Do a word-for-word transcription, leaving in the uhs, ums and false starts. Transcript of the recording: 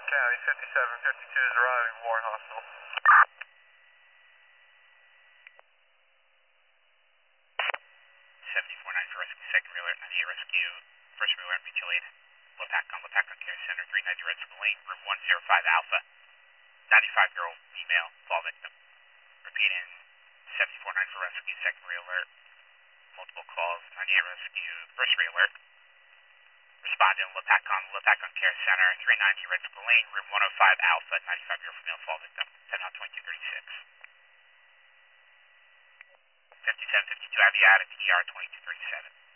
County, fifty-seven fifty-two is arriving, Warren Hospital. seventy-four nine for rescue, second rear alert, ninety-eight rescue, first rear alert, mutual aid. Lepacon, Lepacon Care Center, three ninety Red School Lane, room one oh five Alpha. ninety-five year old female, fall victim. Repeating, seventy-four nine for rescue, second rear alert. Multiple calls, ninety-eight rescue, first rear alert. Responding, Lepacon, Lepacon Care Center, three ninety Red School Lane, room one oh five Alpha, ninety-five year old female, fall victim. ten out twenty-two thirty-six. fifty-seven fifty-two Aviatic, E R twenty-two thirty-seven.